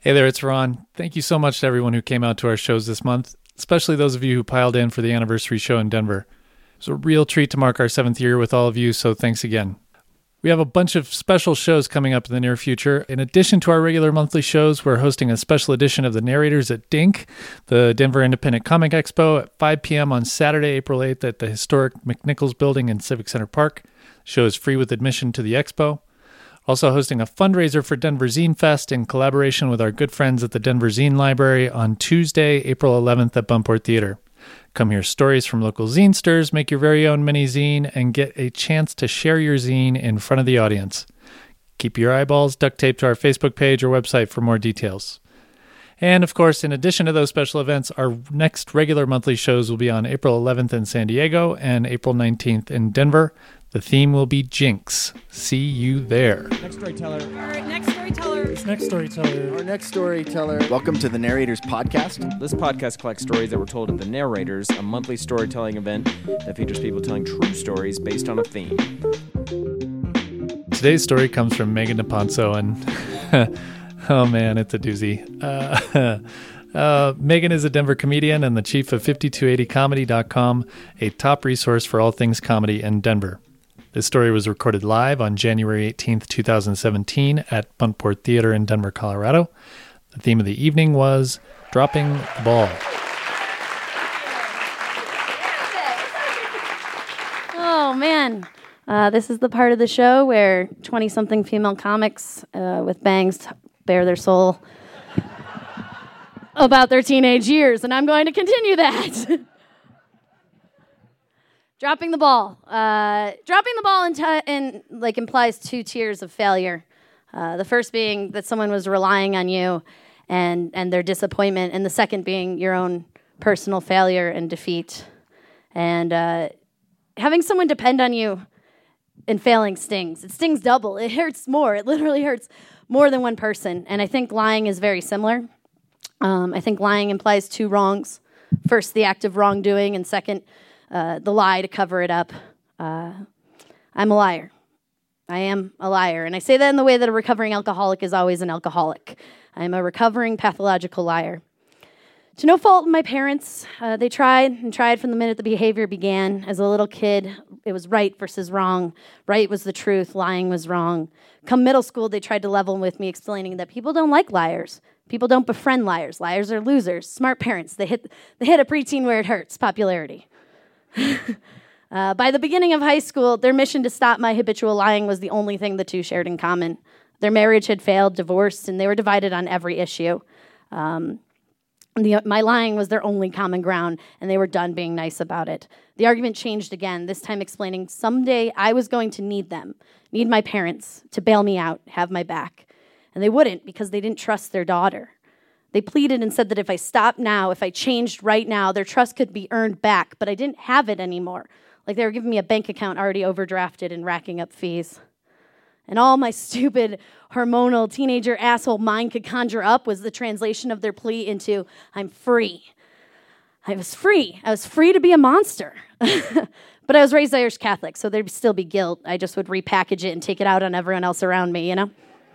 Hey there, it's Ron. Thank you so much to everyone who came out to our shows this month, especially those of you who piled in for the anniversary show in Denver. It was a real treat to mark our 7th year with all of you, so thanks again. We have a bunch of special shows coming up in the near future. In addition to our regular monthly shows, we're hosting a special edition of The Narrators at DINK, the Denver Independent Comic Expo, at 5 p.m. on Saturday, April 8th at the historic McNichols Building in Civic Center Park. The show is free with admission to the expo. Also hosting a fundraiser for Denver Zine Fest in collaboration with our good friends at the Denver Zine Library on Tuesday, April 11th at Buntport Theater. Come hear stories from local zinesters, make your very own mini zine, and get a chance to share your zine in front of the audience. Keep your eyeballs duct taped to our Facebook page or website for more details. And of course, in addition to those special events, our next regular monthly shows will be on April 11th in San Diego and April 19th in Denver. The theme will be Jinx. See you there. Next storyteller. Our next storyteller. Next storyteller. Our next storyteller. Welcome to the Narrators Podcast. This podcast collects stories that were told at the Narrators, a monthly storytelling event that features people telling true stories based on a theme. Today's story comes from Megan DePonso, and oh man, it's a doozy. Megan is a Denver comedian and the chief of 5280comedy.com, a top resource for all things comedy in Denver. This story was recorded live on January 18th, 2017 at Buntport Theater in Denver, Colorado. The theme of the evening was Dropping the Ball. Oh, man. This is the part of the show where 20-something female comics with bangs bare their soul about their teenage years, and I'm going to continue that. Dropping the ball. Dropping the ball implies two tiers of failure. The first being that someone was relying on you and their disappointment, and the second being your own personal failure and defeat. And having someone depend on you and failing stings. It stings double. It hurts more. It literally hurts more than one person. And I think lying is very similar. I think lying implies two wrongs. First, the act of wrongdoing, and second, the lie to cover it up. I'm a liar. I am a liar. And I say that in the way that a recovering alcoholic is always an alcoholic. I'm a recovering pathological liar. To no fault of my parents, they tried and tried from the minute the behavior began. As a little kid, it was right versus wrong. Right was the truth, lying was wrong. Come middle school, they tried to level with me, explaining that people don't like liars. People don't befriend liars. Liars are losers. Smart parents, they hit a preteen where it hurts, popularity. By the beginning of high school, their mission to stop my habitual lying was the only thing the two shared in common. Their marriage had failed, divorced, and they were divided on every issue. My lying was their only common ground, and they were done being nice about it. The argument changed again, this time explaining someday I was going to need them, need my parents, to bail me out, have my back. And they wouldn't, because they didn't trust their daughter. They pleaded and said that if I stopped now, if I changed right now, their trust could be earned back, but I didn't have it anymore. Like they were giving me a bank account already overdrafted and racking up fees. And all my stupid, hormonal, teenager asshole mind could conjure up was the translation of their plea into, I'm free. I was free. I was free to be a monster. But I was raised Irish Catholic, so there'd still be guilt. I just would repackage it and take it out on everyone else around me, you know?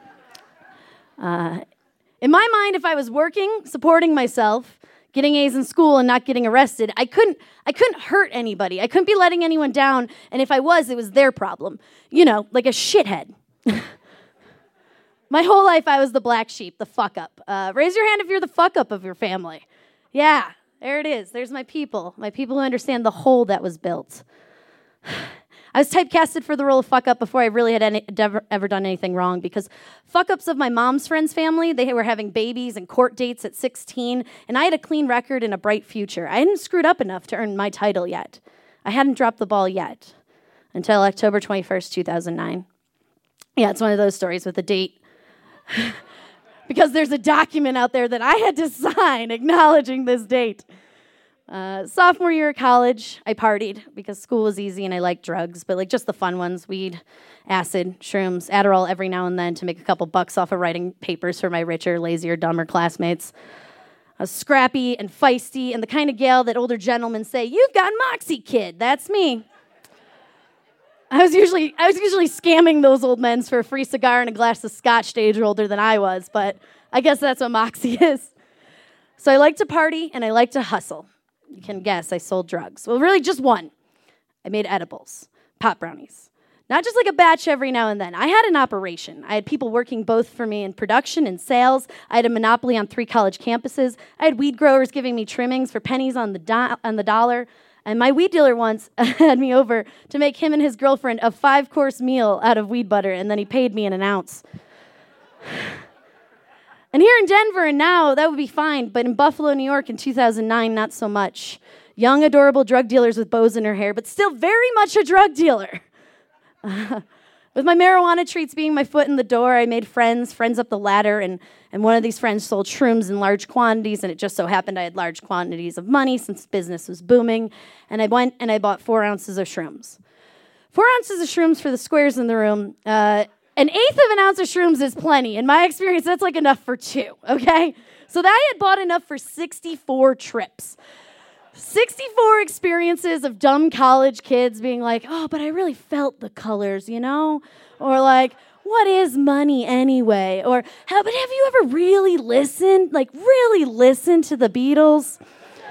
In my mind, if I was working, supporting myself, getting A's in school and not getting arrested, I couldn't hurt anybody. I couldn't be letting anyone down, and if I was, it was their problem. You know, like a shithead. My whole life, I was the black sheep, the fuck-up. Raise your hand if you're the fuck-up of your family. Yeah, there it is. There's my people who understand the hole that was built. I was typecasted for the role of fuck-up before I really had ever done anything wrong, because fuck-ups of my mom's friends' family, they were having babies and court dates at 16, and I had a clean record and a bright future. I hadn't screwed up enough to earn my title yet. I hadn't dropped the ball yet until October 21st, 2009. Yeah, it's one of those stories with a date. Because there's a document out there that I had to sign acknowledging this date. Sophomore year of college, I partied because school was easy and I liked drugs, but like just the fun ones, weed, acid, shrooms, Adderall every now and then to make a couple bucks off of writing papers for my richer, lazier, dumber classmates. I was scrappy and feisty and the kind of gal that older gentlemen say, "You've got moxie, kid." That's me. I was usually scamming those old men for a free cigar and a glass of scotch to age older than I was, but I guess that's what Moxie is. So I like to party and I like to hustle. You can guess I sold drugs. Well, really just one. I made edibles, pot brownies. Not just like a batch every now and then. I had an operation. I had people working both for me in production and sales. I had a monopoly on 3 college campuses. I had weed growers giving me trimmings for pennies on the dollar. And my weed dealer once had me over to make him and his girlfriend a 5-course meal out of weed butter, and then he paid me in an ounce. And here in Denver and now, that would be fine, but in Buffalo, New York in 2009, not so much. Young, adorable drug dealers with bows in her hair, but still very much a drug dealer. With my marijuana treats being my foot in the door, I made friends up the ladder, and one of these friends sold shrooms in large quantities, and it just so happened I had large quantities of money since business was booming, and I went and I bought 4 ounces of shrooms. 4 ounces of shrooms for the squares in the room. An eighth of an ounce of shrooms is plenty. In my experience, that's like enough for 2, okay? So that I had bought enough for 64 trips. 64 experiences of dumb college kids being like, oh, but I really felt the colors, you know? Or like, what is money anyway? Or, but have you ever really listened to the Beatles?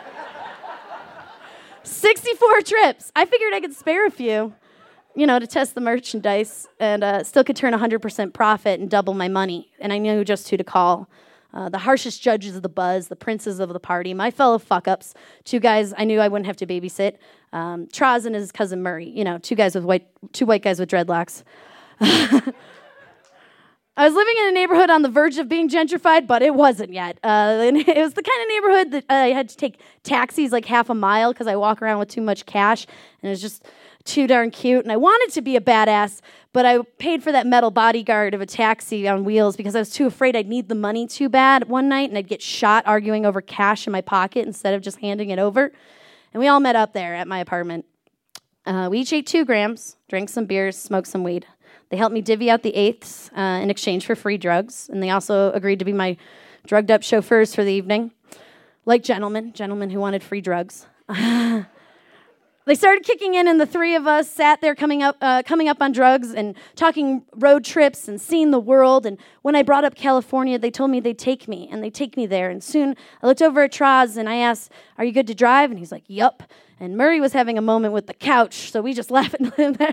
64 trips. I figured I could spare a few, to test the merchandise and still could turn 100% profit and double my money. And I knew just who to call. The harshest judges of the buzz, the princes of the party, my fellow fuck-ups, 2 guys I knew I wouldn't have to babysit, Traz and his cousin Murray, 2 white guys with dreadlocks. I was living in a neighborhood on the verge of being gentrified, but it wasn't yet. And it was the kind of neighborhood that I had to take taxis like half a mile because I walk around with too much cash, and it was just too darn cute. And I wanted to be a badass, but I paid for that metal bodyguard of a taxi on wheels because I was too afraid I'd need the money too bad one night and I'd get shot arguing over cash in my pocket instead of just handing it over. And we all met up there at my apartment. We each ate 2 grams, drank some beers, smoked some weed. They helped me divvy out the eighths in exchange for free drugs, and they also agreed to be my drugged-up chauffeurs for the evening, like gentlemen who wanted free drugs. They started kicking in, and the 3 of us sat there coming up on drugs and talking road trips and seeing the world. And when I brought up California, they told me they'd take me, and they'd take me there. And soon I looked over at Traz, and I asked, "Are you good to drive?" And he's like, "Yup." And Murray was having a moment with the couch, so we just laughed at him there.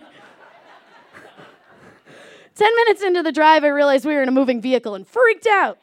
10 minutes into the drive, I realized we were in a moving vehicle and freaked out.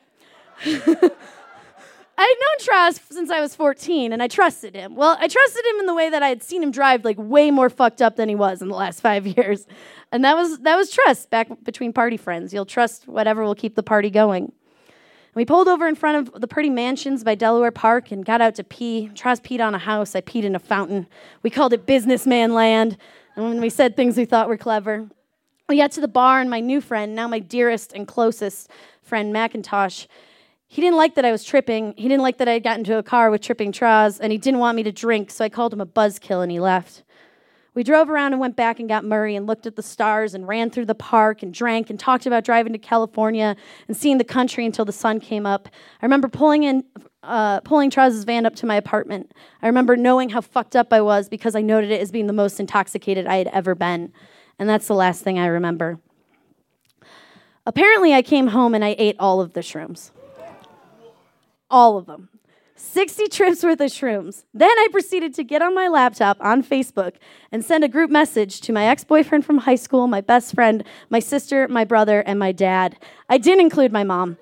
I had known Traz since I was 14, and I trusted him. Well, I trusted him in the way that I had seen him drive like way more fucked up than he was in the last 5 years. And that was trust back between party friends. You'll trust whatever will keep the party going. And we pulled over in front of the pretty mansions by Delaware Park and got out to pee. Traz peed on a house. I peed in a fountain. We called it businessman land. And when we said things we thought were clever, we got to the bar, and my new friend, now my dearest and closest friend, Macintosh, he didn't like that I was tripping. He didn't like that I had gotten into a car with tripping Traz, and he didn't want me to drink, so I called him a buzzkill, and he left. We drove around and went back and got Murray and looked at the stars and ran through the park and drank and talked about driving to California and seeing the country until the sun came up. I remember pulling Traz's van up to my apartment. I remember knowing how fucked up I was because I noted it as being the most intoxicated I had ever been. And that's the last thing I remember. Apparently, I came home and I ate all of the shrooms. All of them. 60 trips worth of shrooms. Then I proceeded to get on my laptop on Facebook and send a group message to my ex-boyfriend from high school, my best friend, my sister, my brother, and my dad. I didn't include my mom.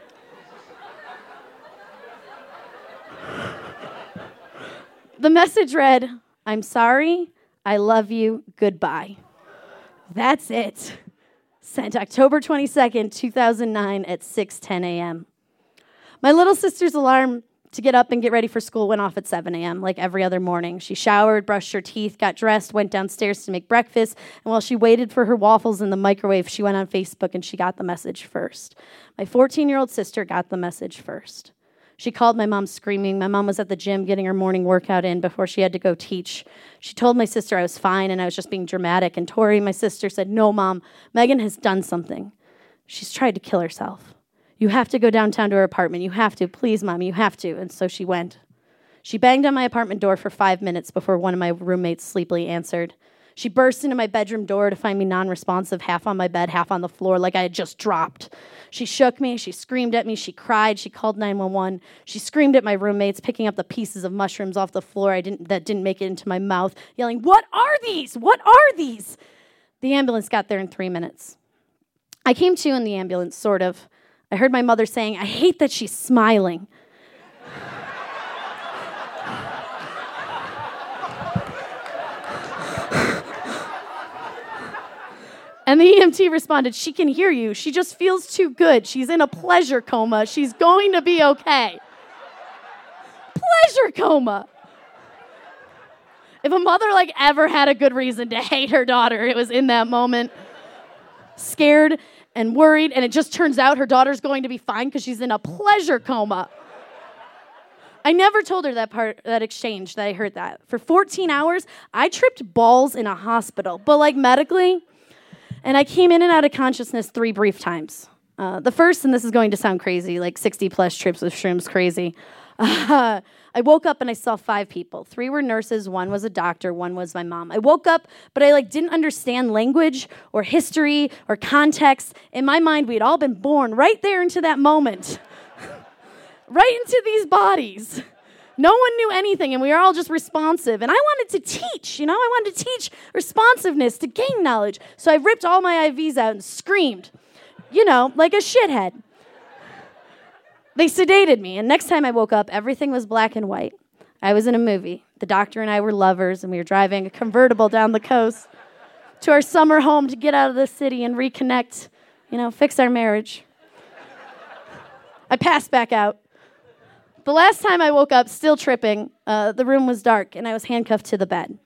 The message read, "I'm sorry, I love you, goodbye." That's it. Sent October 22nd, 2009 at 6:10 a.m. My little sister's alarm to get up and get ready for school went off at 7 a.m. like every other morning. She showered, brushed her teeth, got dressed, went downstairs to make breakfast, and while she waited for her waffles in the microwave, she went on Facebook and she got the message first. My 14-year-old sister got the message first. She called my mom screaming. My mom was at the gym getting her morning workout in before she had to go teach. She told my sister I was fine and I was just being dramatic, and Tori, my sister, said, "No, Mom, Megan has done something. She's tried to kill herself. You have to go downtown to her apartment. You have to. Please, Mom, you have to." And so she went. She banged on my apartment door for 5 minutes before one of my roommates sleepily answered. She burst into my bedroom door to find me non-responsive, half on my bed, half on the floor, like I had just dropped. She shook me. She screamed at me. She cried. She called 911. She screamed at my roommates, picking up the pieces of mushrooms off the floor that didn't make it into my mouth, yelling, "What are these? What are these?" The ambulance got there in 3 minutes. I came to in the ambulance, sort of. I heard my mother saying, "I hate that she's smiling." And the EMT responded, "She can hear you. She just feels too good. She's in a pleasure coma. She's going to be okay." Pleasure coma. If a mother ever had a good reason to hate her daughter, it was in that moment. Scared and worried, and it just turns out her daughter's going to be fine because she's in a pleasure coma. I never told her that exchange that I heard that. For 14 hours, I tripped balls in a hospital, but medically. And I came in and out of consciousness 3 brief times. The first, and this is going to sound crazy, 60 plus trips with shrooms crazy. I woke up and I saw 5 people. 3 were nurses, 1 was a doctor, 1 was my mom. I woke up, but I didn't understand language or history or context. In my mind, we had all been born right there into that moment. Right into these bodies. No one knew anything, and we were all just responsive. And I wanted to teach, I wanted to teach responsiveness, to gain knowledge. So I ripped all my IVs out and screamed, like a shithead. They sedated me, and next time I woke up, everything was black and white. I was in a movie. The doctor and I were lovers, and we were driving a convertible down the coast to our summer home to get out of the city and reconnect, fix our marriage. I passed back out. The last time I woke up, still tripping, the room was dark, and I was handcuffed to the bed.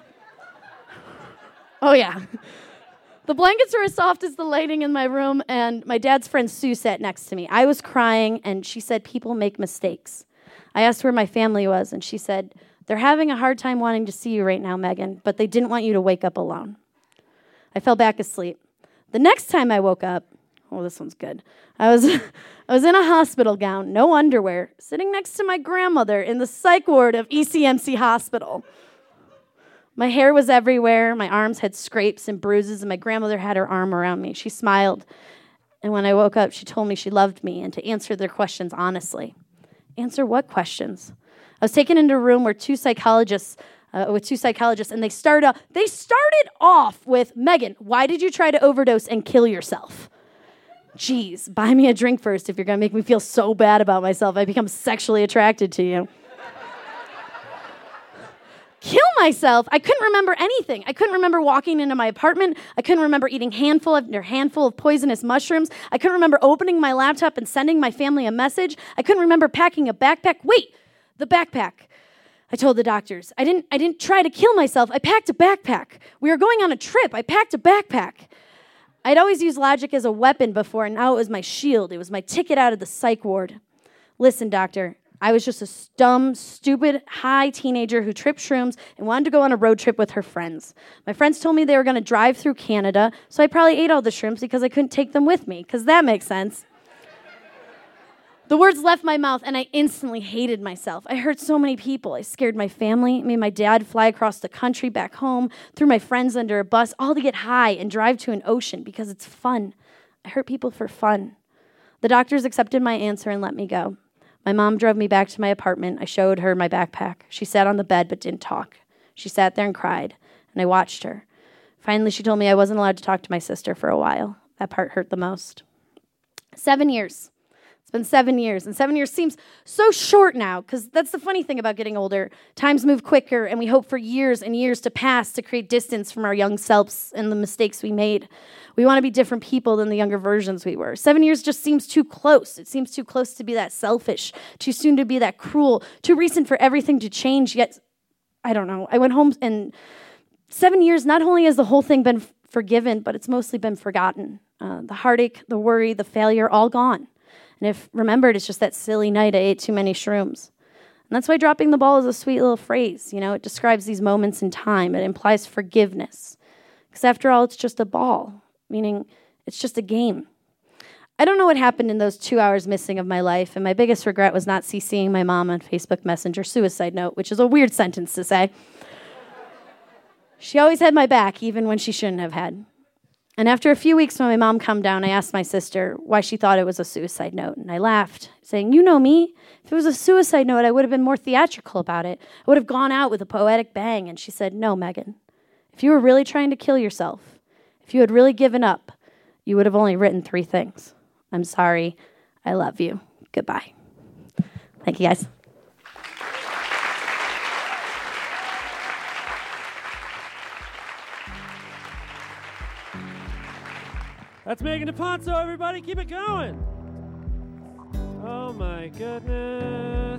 Oh, yeah. The blankets were as soft as the lighting in my room, and my dad's friend Sue sat next to me. I was crying, and she said, "People make mistakes." I asked where my family was, and she said, "They're having a hard time wanting to see you right now, Megan, but they didn't want you to wake up alone." I fell back asleep. The next time I woke up, this one's good. I was in a hospital gown, no underwear, sitting next to my grandmother in the psych ward of ECMC Hospital. My hair was everywhere, my arms had scrapes and bruises, and my grandmother had her arm around me. She smiled, and when I woke up, she told me she loved me and to answer their questions honestly. Answer what questions? I was taken into a room with two psychologists, and they started off with, "Megan, why did you try to overdose and kill yourself?" Geez, buy me a drink first if you're going to make me feel so bad about myself. I become sexually attracted to you. Kill myself? I couldn't remember anything. I couldn't remember walking into my apartment. I couldn't remember eating handful of poisonous mushrooms. I couldn't remember opening my laptop and sending my family a message. I couldn't remember packing a backpack. Wait, the backpack. I told the doctors, I didn't try to kill myself. I packed a backpack. We were going on a trip. I packed a backpack. I'd always used logic as a weapon before, and now it was my shield. It was my ticket out of the psych ward. Listen, doctor, I was just a dumb, stupid, high teenager who tripped shrooms and wanted to go on a road trip with her friends. My friends told me they were going to drive through Canada, so I probably ate all the shrooms because I couldn't take them with me, because that makes sense. The words left my mouth, and I instantly hated myself. I hurt so many people. I scared my family, made my dad fly across the country back home, threw my friends under a bus, all to get high and drive to an ocean because it's fun. I hurt people for fun. The doctors accepted my answer and let me go. My mom drove me back to my apartment. I showed her my backpack. She sat on the bed but didn't talk. She sat there and cried, and I watched her. Finally, she told me I wasn't allowed to talk to my sister for a while. That part hurt the most. 7 years. It's been 7 years, and 7 years seems so short now, because that's the funny thing about getting older. Times move quicker, and we hope for years and years to pass to create distance from our young selves and the mistakes we made. We want to be different people than the younger versions we were. 7 years just seems too close. It seems too close to be that selfish, too soon to be that cruel, too recent for everything to change, yet, I don't know. I went home, and 7 years, not only has the whole thing been forgiven, but it's mostly been forgotten. The heartache, the worry, the failure, all gone. And if remembered, it's just that silly night I ate too many shrooms. And that's why dropping the ball is a sweet little phrase. It describes these moments in time. It implies forgiveness. Because after all, it's just a ball, meaning it's just a game. I don't know what happened in those 2 hours missing of my life, and my biggest regret was not CCing my mom on Facebook Messenger suicide note, which is a weird sentence to say. She always had my back, even when she shouldn't have had. And after a few weeks when my mom calmed down, I asked my sister why she thought it was a suicide note. And I laughed, saying, you know me. If it was a suicide note, I would have been more theatrical about it. I would have gone out with a poetic bang. And she said, no, Megan. If you were really trying to kill yourself, if you had really given up, you would have only written 3 things. I'm sorry. I love you. Goodbye. Thank you, guys. That's Megan DePonso, everybody. Keep it going. Oh, my goodness.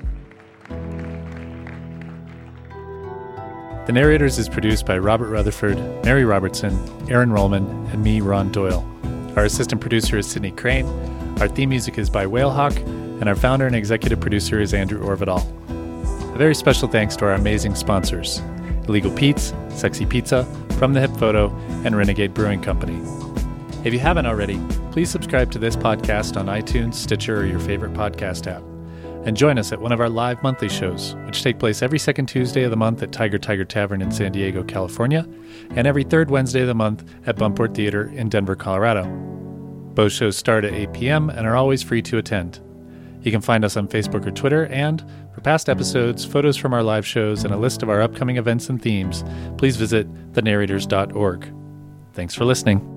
The Narrators is produced by Robert Rutherford, Mary Robertson, Aaron Rollman, and me, Ron Doyle. Our assistant producer is Sydney Crane. Our theme music is by Whalehawk, and our founder and executive producer is Andrew Orvidal. A very special thanks to our amazing sponsors, Illegal Pete's, Sexy Pizza, From the Hip Photo, and Renegade Brewing Company. If you haven't already, please subscribe to this podcast on iTunes, Stitcher, or your favorite podcast app. And join us at one of our live monthly shows, which take place every second Tuesday of the month at Tiger Tavern in San Diego, California, and every third Wednesday of the month at Bumport Theater in Denver, Colorado. Both shows start at 8 p.m. and are always free to attend. You can find us on Facebook or Twitter, and for past episodes, photos from our live shows, and a list of our upcoming events and themes, please visit thenarrators.org. Thanks for listening.